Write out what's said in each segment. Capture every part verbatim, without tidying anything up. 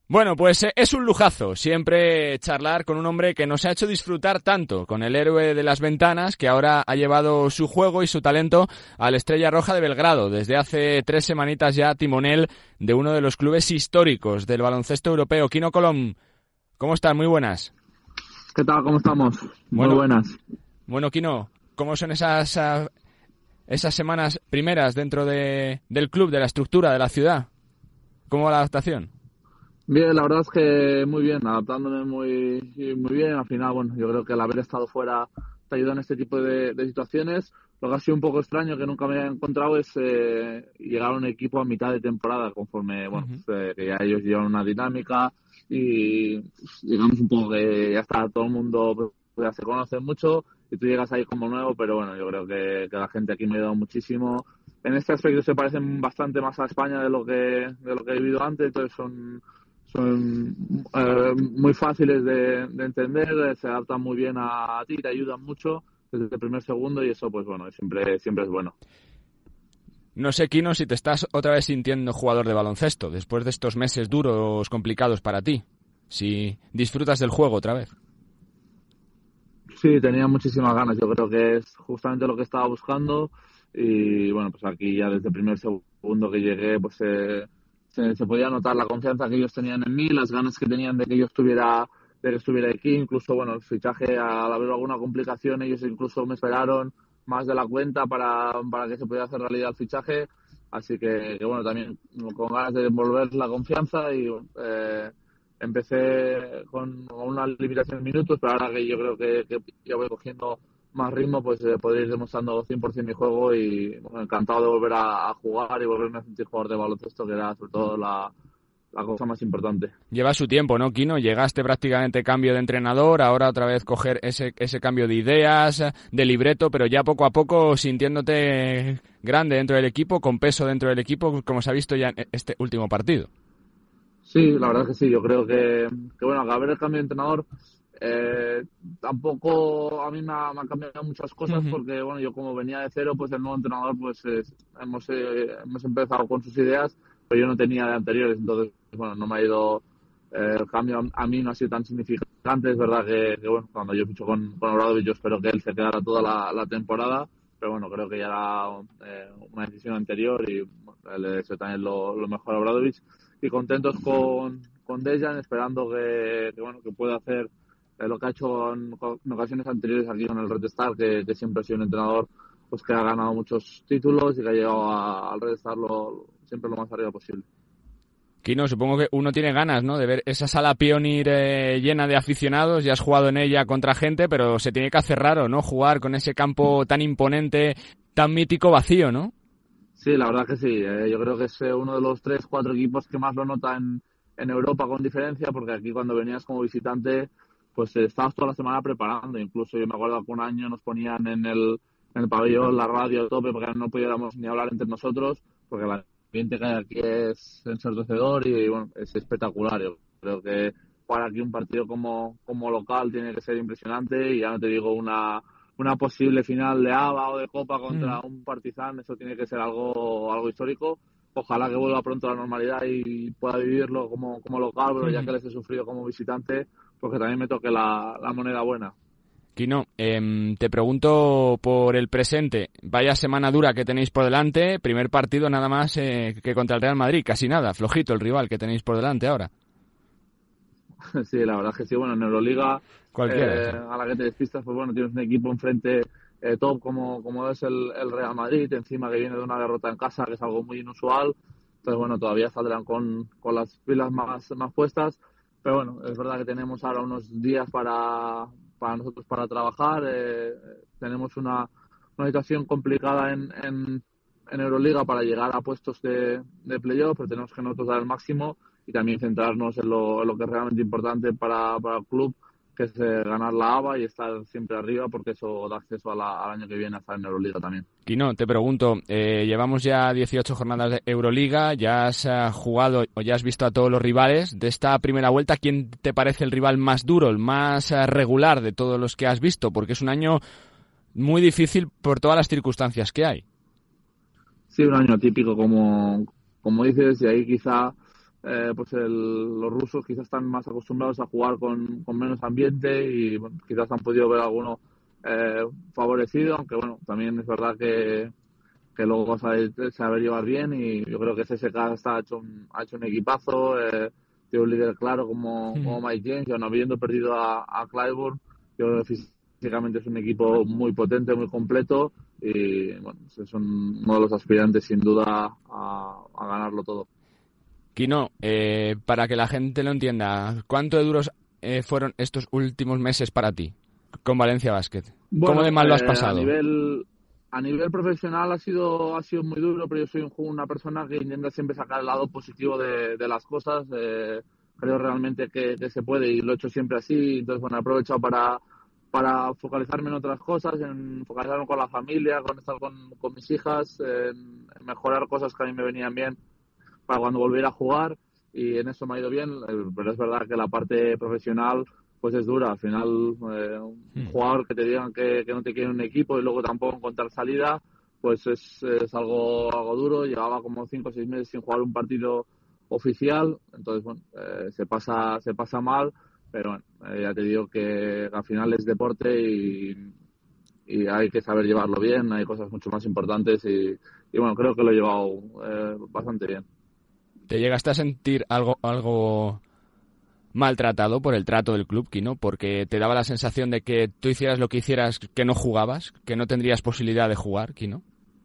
Bueno, pues es un lujazo siempre charlar con un hombre que nos ha hecho disfrutar tanto, con el héroe de las ventanas, que ahora ha llevado su juego y su talento al Estrella Roja de Belgrado, desde hace tres semanitas ya timonel de uno de los clubes históricos del baloncesto europeo. Quino Colom, ¿cómo estás? Muy buenas. ¿Qué tal? ¿Cómo estamos? Muy bueno, buenas. Bueno, Quino, ¿cómo son esas, esas semanas primeras dentro de, del club, de la estructura, de la ciudad? ¿Cómo va la adaptación? Bien, la verdad es que muy bien, adaptándome muy muy bien. Al final, bueno, yo creo que el haber estado fuera te ayuda en este tipo de, de situaciones. Lo que ha sido un poco extraño, que nunca me había encontrado, es eh, llegar a un equipo a mitad de temporada, conforme, bueno, uh-huh. pues, eh, que ya ellos llevan una dinámica y pues, digamos un poco que ya está todo el mundo, pues, ya se conoce mucho y tú llegas ahí como nuevo, pero bueno, yo creo que, que la gente aquí me ha ayudado muchísimo. En este aspecto se parecen bastante más a España de lo que de lo que he vivido antes, entonces son son eh, muy fáciles de, de entender, se adaptan muy bien a, a ti, te ayudan mucho desde el primer segundo y eso pues bueno, siempre siempre es bueno. No sé, Quino, si te estás otra vez sintiendo jugador de baloncesto después de estos meses duros, complicados para ti, si disfrutas del juego otra vez. Sí, tenía muchísimas ganas, yo creo que es justamente lo que estaba buscando y bueno, pues aquí ya desde el primer segundo que llegué pues eh, Se, se podía notar la confianza que ellos tenían en mí, las ganas que tenían de que yo estuviera de que estuviera aquí. Incluso, bueno, el fichaje, al haber alguna complicación, ellos incluso me esperaron más de la cuenta para, para que se pudiera hacer realidad el fichaje. Así que, que bueno, también con ganas de devolver la confianza y eh, empecé con una limitación de minutos, pero ahora que yo creo que, que ya voy cogiendo más ritmo, pues eh, poder ir demostrando cien por ciento mi juego y bueno, encantado de volver a, a jugar y volverme a sentir jugador de baloncesto, que era sobre todo la, la cosa más importante. Lleva su tiempo, ¿no, Quino? Llegaste prácticamente cambio de entrenador, ahora otra vez coger ese, ese cambio de ideas, de libreto, pero ya poco a poco sintiéndote grande dentro del equipo, con peso dentro del equipo, como se ha visto ya en este último partido. Sí, la verdad es que sí, yo creo que, que bueno, al haber el cambio de entrenador, Eh, tampoco a mí me ha, me han cambiado muchas cosas uh-huh. porque bueno, yo como venía de cero, pues el nuevo entrenador pues eh, hemos eh, hemos empezado con sus ideas, pero yo no tenía de anteriores, entonces bueno, no me ha ido eh, el cambio a, a mí no ha sido tan significante. Es verdad que, que bueno, cuando yo ficho con, con Obradovic, yo espero que él se quedara toda la, la temporada, pero bueno, creo que ya era eh, una decisión anterior y bueno, él es también lo, lo mejor a Obradovic, y contentos con, con Dejan, esperando que, que bueno, que pueda hacer lo que ha hecho en, en ocasiones anteriores aquí con el Red Star, que, que siempre ha sido un entrenador pues que ha ganado muchos títulos y que ha llegado a, al Red Star lo, siempre lo más arriba posible. Quino, supongo que uno tiene ganas, ¿no?, de ver esa sala Pionir eh, llena de aficionados. Ya has jugado en ella contra gente, pero se tiene que hacer raro, ¿no?, jugar con ese campo tan imponente, tan mítico, vacío, ¿no? Sí, la verdad que sí. Eh, yo creo que es uno de los tres, cuatro equipos que más lo nota en, en Europa con diferencia, porque aquí cuando venías como visitante pues estabas toda la semana preparando. Incluso yo me acuerdo que un año nos ponían en el, en el pabellón la radio a tope porque no pudiéramos ni hablar entre nosotros, porque el ambiente que hay aquí es ensordecedor y bueno, es espectacular. Yo creo que para aquí un partido como, como local tiene que ser impresionante, y ya no te digo una, una posible final de A B A o de Copa contra mm. un Partizan, eso tiene que ser algo, algo histórico. Ojalá que vuelva pronto a la normalidad y pueda vivirlo como, como local, pero ya que les he sufrido como visitante, porque también me toque la, la moneda buena. Quino, eh, te pregunto por el presente. Vaya semana dura que tenéis por delante. Primer partido nada más eh, que contra el Real Madrid. Casi nada, flojito el rival que tenéis por delante ahora. Sí, la verdad es que sí. Bueno, en Euroliga, eh, a la que te despistas, pues bueno, tienes un equipo enfrente eh, top como, como es el, el Real Madrid, encima que viene de una derrota en casa, que es algo muy inusual. Entonces, bueno, todavía saldrán con, con las pilas más, más puestas. Pero bueno, es verdad que tenemos ahora unos días para, para nosotros para trabajar. Eh, tenemos una, una situación complicada en, en, en Euroliga para llegar a puestos de, de playoff, pero tenemos que nosotros dar el máximo y también centrarnos en lo, en lo que es realmente importante para, para el club, que es eh, ganar la A B A y estar siempre arriba, porque eso da acceso a la, al año que viene a estar en Euroliga también. Quino, te pregunto, eh, llevamos ya dieciocho jornadas de Euroliga, ya has uh, jugado o ya has visto a todos los rivales de esta primera vuelta. ¿Quién te parece el rival más duro, el más uh, regular de todos los que has visto? Porque es un año muy difícil por todas las circunstancias que hay. Sí, un año típico, como, como dices, y ahí quizá eh, pues el, los rusos quizás están más acostumbrados a jugar con, con menos ambiente y bueno, quizás han podido ver alguno eh, favorecido, aunque bueno, también es verdad que, que luego sabe, saber llevar bien y yo creo que C S K está hecho un, ha hecho un equipazo, eh, tiene un líder claro como, como Mike James, y aún habiendo perdido a, a Clyburn, yo creo que físicamente es un equipo muy potente, muy completo y bueno, son uno de los aspirantes sin duda a, a ganarlo todo. Kino, eh, para que la gente lo entienda, ¿cuánto de duros eh, fueron estos últimos meses para ti con Valencia Basket? Bueno, ¿Cómo de mal lo has eh, pasado? A nivel, a nivel profesional ha sido, ha sido muy duro, pero yo soy un, una persona que intenta siempre sacar el lado positivo de, de las cosas. Eh, creo realmente que, que se puede y lo he hecho siempre así. Entonces, bueno, he aprovechado para, para focalizarme en otras cosas, en focalizarme con la familia, con estar con, con mis hijas, en, en mejorar cosas que a mí me venían bien para cuando volviera a jugar y en eso me ha ido bien, pero es verdad que la parte profesional pues es dura. Al final eh, un jugador que te digan que, que no te quiere un equipo y luego tampoco encontrar salida, pues es, es algo, algo duro. Llevaba como cinco o seis meses sin jugar un partido oficial, entonces bueno, eh, se pasa se pasa mal, pero bueno, eh, ya te digo que al final es deporte y, y hay que saber llevarlo bien, hay cosas mucho más importantes y, y bueno, creo que lo he llevado eh, bastante bien. ¿Te llegaste a sentir algo algo maltratado por el trato del club, Kino? Porque te daba la sensación de que tú hicieras lo que hicieras, que no jugabas, que no tendrías posibilidad de jugar, Kino.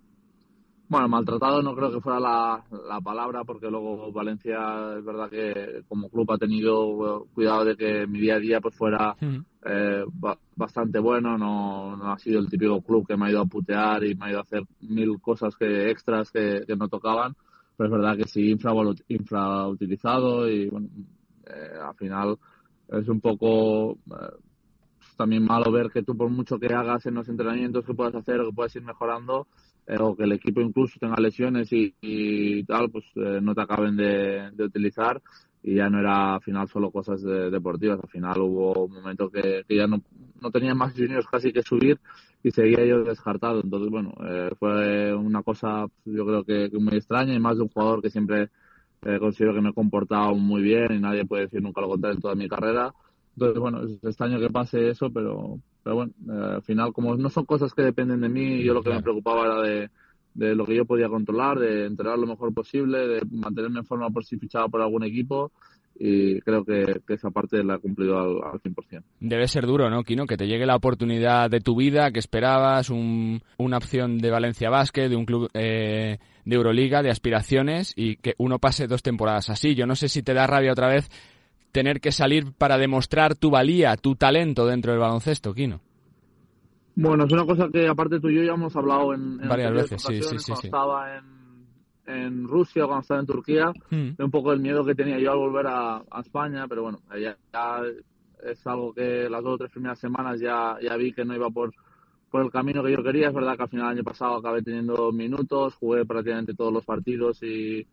Bueno, maltratado no creo que fuera la, la palabra, porque luego Valencia es verdad que como club ha tenido cuidado de que mi día a día pues fuera Uh-huh. eh, ba- bastante bueno. No, no ha sido el típico club que me ha ido a putear y me ha ido a hacer mil cosas que extras que, que no tocaban, pero es verdad que sí infravalu- infrautilizado y bueno, eh, al final es un poco eh, también malo ver que tú por mucho que hagas en los entrenamientos que puedas hacer o que puedas ir mejorando, eh, o que el equipo incluso tenga lesiones y, y tal, pues eh, no te acaben de, de utilizar y ya no era al final solo cosas de, deportivas. Al final hubo un momento que, que ya no, no tenía más juniors casi que subir y seguía yo descartado. Entonces, bueno, eh, fue una cosa yo creo que, que muy extraña y más de un jugador que siempre eh, considero que me he comportado muy bien y nadie puede decir nunca lo contrario en toda mi carrera. Entonces, bueno, es extraño que pase eso, pero, pero bueno, eh, al final, como no son cosas que dependen de mí, yo lo que Claro. me preocupaba era de, de lo que yo podía controlar, de entrenar lo mejor posible, de mantenerme en forma por si fichaba por algún equipo, y creo que, que esa parte la he cumplido al, al cien por ciento. Debe ser duro, ¿no, Kino? Que te llegue la oportunidad de tu vida, que esperabas, un, una opción de Valencia Basket, de un club eh, de Euroliga, de aspiraciones, y que uno pase dos temporadas así. Yo no sé si te da rabia otra vez tener que salir para demostrar tu valía, tu talento dentro del baloncesto, Kino. Bueno, es una cosa que aparte tú y yo ya hemos hablado en, en Varias anteriores veces, sí, sí, ocasiones, sí, cuando sí. estaba en, en Rusia, cuando estaba en Turquía, Mm. de un poco el miedo que tenía yo al volver a, a España, pero bueno, ya, ya es algo que las dos o tres primeras semanas ya, ya vi que no iba por, por el camino que yo quería. Es verdad que al final el año pasado acabé teniendo minutos, jugué prácticamente todos los partidos y,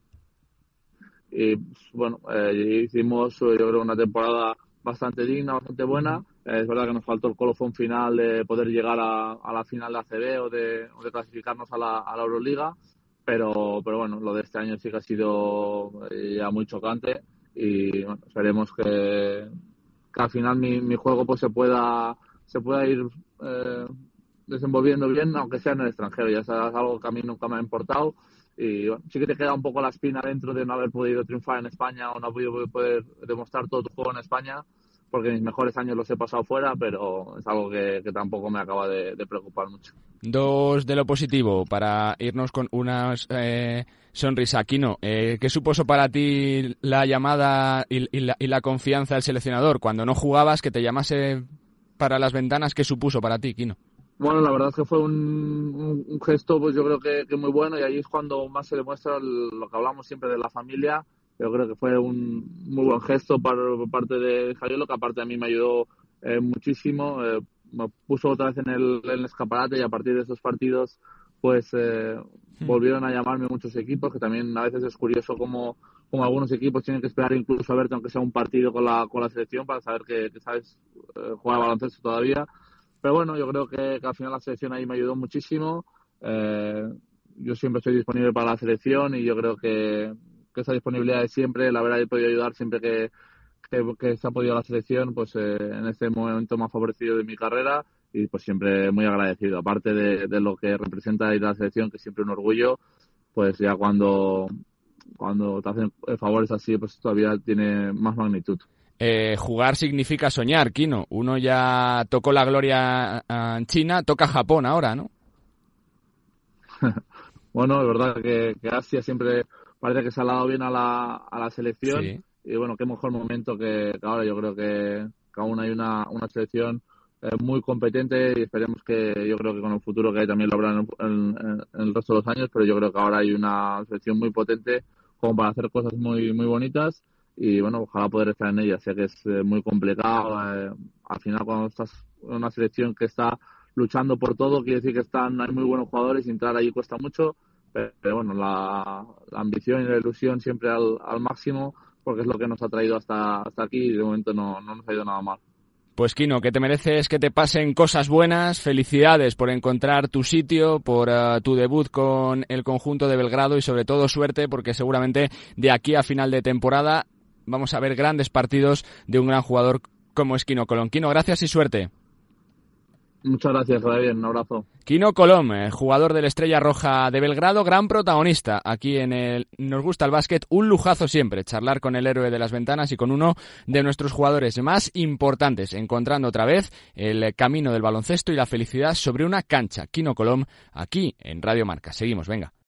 y bueno, eh, hicimos yo creo una temporada bastante digna, bastante buena. Eh, es verdad que nos faltó el colofón final de poder llegar a, a la final de A C B o de, o de clasificarnos a la, a la Euroliga, pero, pero bueno, lo de este año sí que ha sido eh, ya muy chocante y bueno, esperemos que, que al final mi, mi juego pues se pueda se pueda ir eh, desenvolviendo bien, aunque sea en el extranjero. Ya es algo que a mí nunca me ha importado y bueno, sí que te queda un poco la espina dentro de no haber podido triunfar en España o no haber podido poder demostrar todo tu juego en España, porque mis mejores años los he pasado fuera, pero es algo que, que tampoco me acaba de, de preocupar mucho. Dos de lo positivo, para irnos con unas eh, sonrisa. Kino, eh, ¿qué supuso para ti la llamada y, y, la, y la confianza del seleccionador? Cuando no jugabas, que te llamase para las ventanas, ¿qué supuso para ti, Kino? Bueno, la verdad es que fue un, un, un gesto, pues yo creo que, que muy bueno, y ahí es cuando más se demuestra el, lo que hablamos siempre de la familia. Yo creo que fue un muy buen gesto por, por parte de Jariolo, que aparte a mí me ayudó eh, muchísimo. Eh, me puso otra vez en el, en el escaparate y a partir de esos partidos pues eh, volvieron a llamarme muchos equipos, que también a veces es curioso cómo, cómo algunos equipos tienen que esperar incluso a verte aunque sea un partido con la, con la selección para saber que, que sabes eh, jugar al baloncesto todavía. Pero bueno, yo creo que, que al final la selección ahí me ayudó muchísimo. Eh, yo siempre estoy disponible para la selección y yo creo que, que esa disponibilidad de siempre, el haber podido ayudar siempre que, que, que se ha podido a la selección, pues eh, en este momento más favorecido de mi carrera, y pues siempre muy agradecido. Aparte de, de lo que representa ir a la selección, que es siempre un orgullo, pues ya cuando, cuando te hacen favores así, pues todavía tiene más magnitud. Eh, jugar significa soñar, Kino. Uno ya tocó la gloria en China, toca Japón ahora, ¿no? Bueno, es verdad que, que Asia siempre parece que se ha dado bien a la, a la selección. Sí. Y bueno, qué mejor momento que, que ahora. Yo creo que, que aún hay una, una selección eh, muy competente, y esperemos que, yo creo que con el futuro que hay también lo habrá en, en, en el resto de los años, pero yo creo que ahora hay una selección muy potente como para hacer cosas muy, muy bonitas. Y bueno, ojalá poder estar en ella. Sé que es eh, muy complicado. Eh, al final, cuando estás en una selección que está luchando por todo, quiere decir que están hay muy buenos jugadores, y entrar ahí cuesta mucho. Pero, pero bueno, la, la ambición y la ilusión siempre al, al máximo, porque es lo que nos ha traído hasta, hasta aquí, y de momento no, no nos ha ido nada mal. Pues Kino, que te mereces que te pasen cosas buenas. Felicidades por encontrar tu sitio, por uh, tu debut con el conjunto de Belgrado, y sobre todo suerte, porque seguramente de aquí a final de temporada vamos a ver grandes partidos de un gran jugador como es Kino Colom. Kino, gracias y suerte. Muchas gracias, que vaya bien, un abrazo. Kino Colom, eh, jugador del Estrella Roja de Belgrado, gran protagonista aquí en el Nos Gusta el Básquet. Un lujazo siempre charlar con el héroe de las ventanas y con uno de nuestros jugadores más importantes, encontrando otra vez el camino del baloncesto y la felicidad sobre una cancha. Kino Colom, aquí en Radio Marca. Seguimos, venga.